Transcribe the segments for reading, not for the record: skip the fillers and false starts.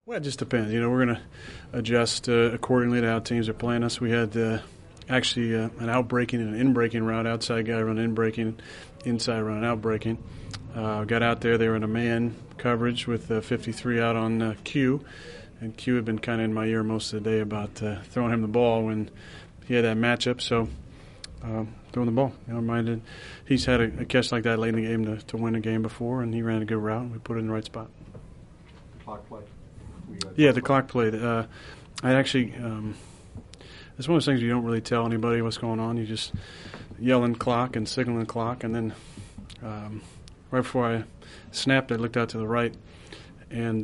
Well, it just depends. We're going to adjust accordingly to how teams are playing us. We had actually an out-breaking and an in-breaking route. Outside guy run in-breaking, inside run out-breaking. Got out there. They were in a man coverage with 53 out on Q. And Q had been kind of in my ear most of the day about throwing him the ball when he had that matchup. So throwing the ball. He's had a catch like that late in the game to win a game before, and he ran a good route, and we put it in the right spot. Clock play. Yeah, the clock played. I actually, it's one of those things you don't really tell anybody what's going on. You just yell in clock and signal in clock, and then right before I snapped, I looked out to the right, and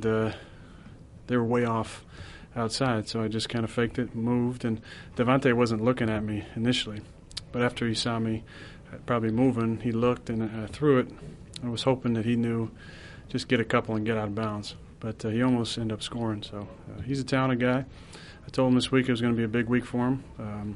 they were way off outside, so I just kind of faked it, moved, and Devontae wasn't looking at me initially, but after he saw me probably moving, he looked, and I threw it. I was hoping that he knew just get a couple and get out of bounds. But he almost ended up scoring. So he's a talented guy. I told him this week it was going to be a big week for him.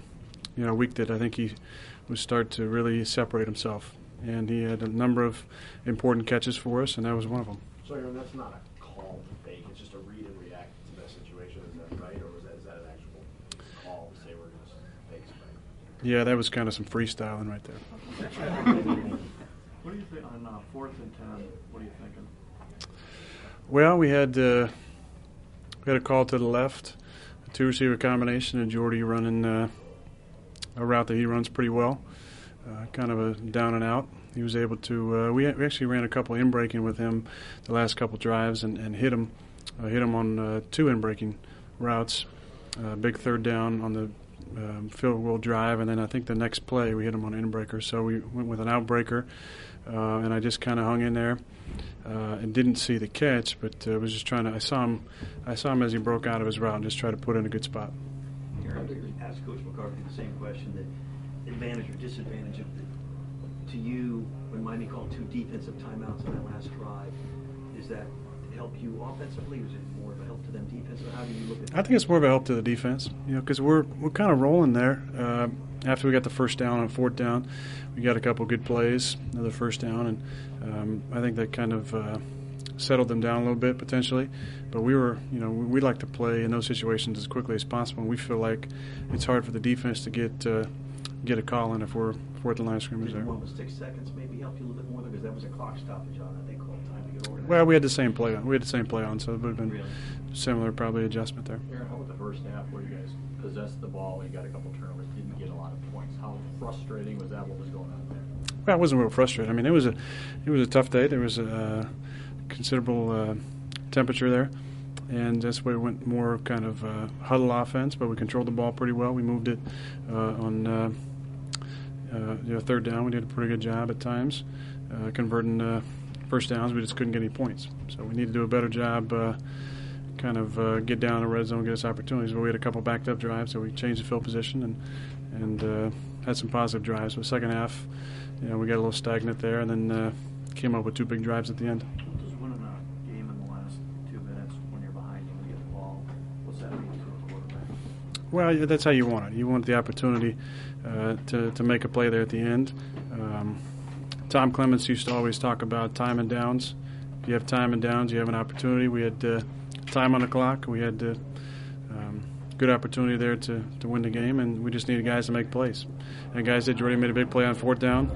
A week that I think he would start to really separate himself. And he had a number of important catches for us, and that was one of them. So that's not a call to fake. It's just a read and react to that situation. Is that right? Or is that an actual call to say we're going to fake somebody? Yeah, that was kind of some freestyling right there. What do you think on 4th and 10? What are you thinking? Well, we had a call to the left, a two-receiver combination, and Jordy running a route that he runs pretty well, kind of a down and out. He was able to. We actually ran a couple in-breaking with him the last couple drives and hit him on 2 in-breaking routes. Big third down on the field goal drive, and then I think the next play we hit him on an in-breaker. So we went with an outbreaker, and I just kind of hung in there. And didn't see the catch, but was just trying to. I saw him as he broke out of his route, and just try to put it in a good spot. Ask Coach McCarthy the same question: the advantage or disadvantage to you when Miami called 2 defensive timeouts on that last drive. Is that to help you offensively, or is it more of a help to them defensively? How do you look at that? I think it's more of a help to the defense, because we're kind of rolling there. After we got the first down on 4th down, we got a couple good plays, another first down, and I think that kind of settled them down a little bit potentially. But we like to play in those situations as quickly as possible, and we feel like it's hard for the defense to get a call in if we're 4th line scrimmage there. Did 1 with 6 seconds maybe help you a little bit more, because that was a clock stoppage on that they called time to get over that? Well, we had the same play on. So it would have been similar, probably adjustment there. Aaron, how about the first half where you guys possessed the ball and you got a couple turnovers, didn't get a lot of points? How frustrating was that? What was going on there? Well, I wasn't real frustrated. I mean, it was a tough day. There was a considerable temperature there, and that's why we went more kind of huddle offense. But we controlled the ball pretty well. We moved it on 3rd down. We did a pretty good job at times converting first downs. We just couldn't get any points. So we need to do a better job. Get down the red zone, get us opportunities. But we had a couple backed up drives, so we changed the field position and had some positive drives. So the second half, we got a little stagnant there, and then came up with 2 big drives at the end. Does winning a game in the last 2 minutes when you're behind and you get the ball, what's that mean to a quarterback? Well, that's how you want it. You want the opportunity to make a play there at the end. Tom Clements used to always talk about time and downs. If you have time and downs, you have an opportunity. We had time on the clock. We had good opportunity there to win the game, and we just needed guys to make plays. And guys did. Jordy made a big play on 4th down.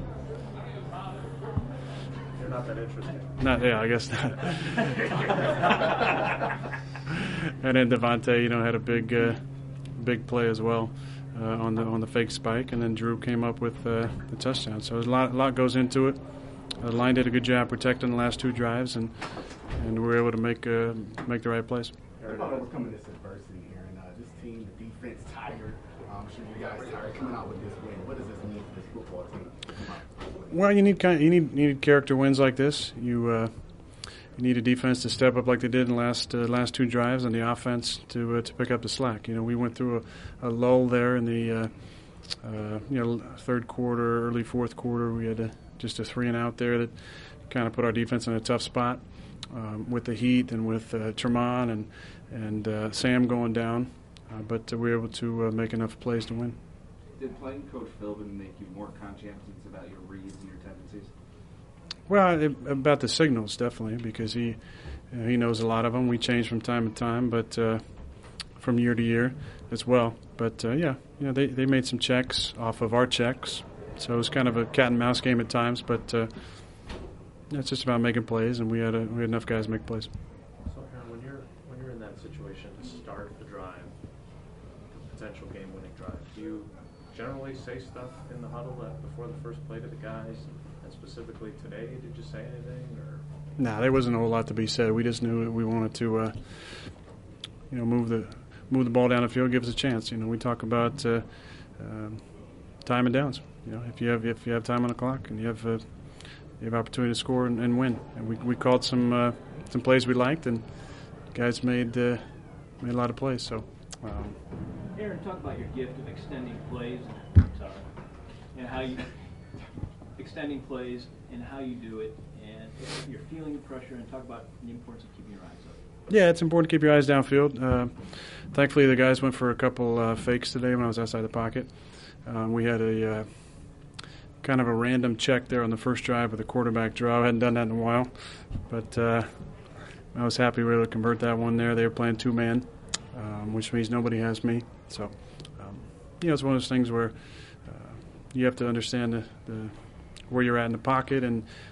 They're not that interesting. I guess not. And then Devontae, had a big play as well on the fake spike, and then Drew came up with the touchdown. So there's a lot goes into it. The line did a good job protecting the last 2 drives, and we were able to make the right plays. What about overcoming this adversity here, and this team, the defense tired? I'm sure you guys tired coming out with this win. What does this mean for this football team? Well, you need character wins like this. You need a defense to step up like they did in the last 2 drives, and the offense to pick up the slack. We went through a lull there in the 3rd quarter, early 4th quarter. We had just a 3 and out there that kind of put our defense in a tough spot with the heat and with Tremont and Sam going down. But we were able to make enough plays to win. Did playing Coach Philbin make you more conscientious about your reads and your tendencies? Well, about the signals, definitely, because he he knows a lot of them. We change from time to time, but from year to year as well. But they made some checks off of our checks, so it was kind of a cat and mouse game at times. But it's just about making plays, and we had enough guys to make plays. So, Aaron, when you're in that situation to start the drive, the potential game-winning drive, do you generally say stuff in the huddle before the first play to the guys? And specifically today, did you say anything? Or Nah, there wasn't a whole lot to be said. We just knew that we wanted to, move the ball down the field, give us a chance. We talk about time and downs. If you have time on the clock and you have opportunity to score and win. And we called some plays we liked, and guys made a lot of plays. So, Aaron, talk about your gift of extending plays, and how you do it, and if you're feeling the pressure, and talk about the importance of keeping your eyes up. Yeah, it's important to keep your eyes downfield. Thankfully, the guys went for a couple fakes today when I was outside the pocket. We had a kind of a random check there on the first drive with the quarterback draw. I hadn't done that in a while, but I was happy we were able to convert that one there. They were playing two-man, which means nobody has me. So, it's one of those things where you have to understand where you're at in the pocket and